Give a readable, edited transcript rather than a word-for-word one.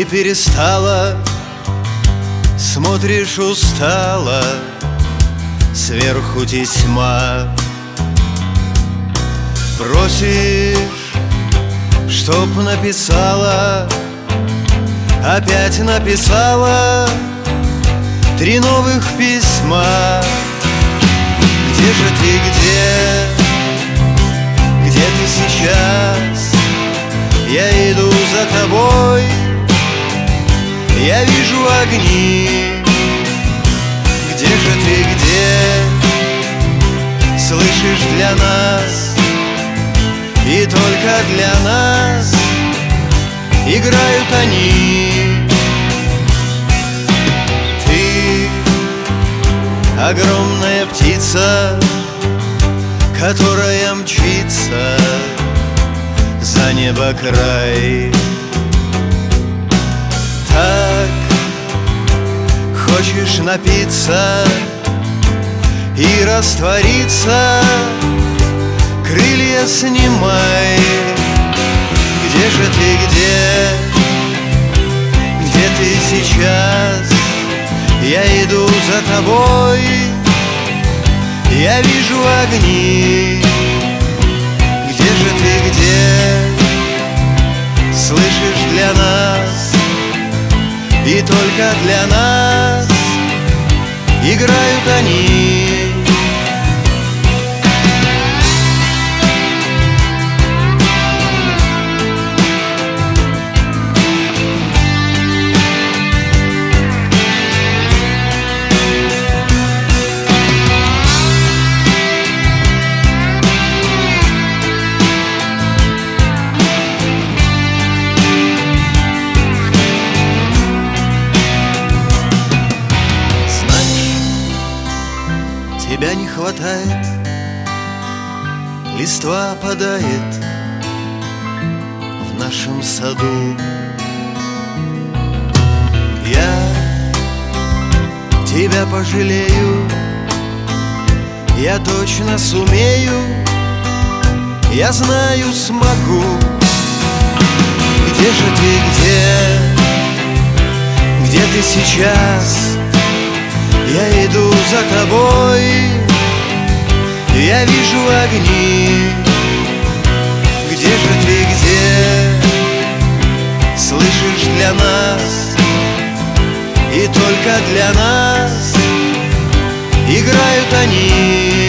Ты перестала, смотришь устало, сверху тесьма. Просишь, чтоб написала, опять написала 3 новых письма. Где же ты, где ты сейчас? Я иду за тобой, я вижу огни. Где же ты, слышишь, для нас и только для нас играют они. Ты огромная птица, которая мчится за небо край. Так хочешь напиться и раствориться, крылья снимай. Где же ты, где ты сейчас? Я иду за тобой, я вижу огни. Где же ты, слышишь, для нас и только для нас играют они. Тебя не хватает, листва опадает в нашем саду. Я тебя пожалею, я точно сумею, я знаю, смогу. Где же ты, где ты сейчас? Я иду за тобой, я вижу огни. Где же ты, слышишь, для нас и только для нас играют они.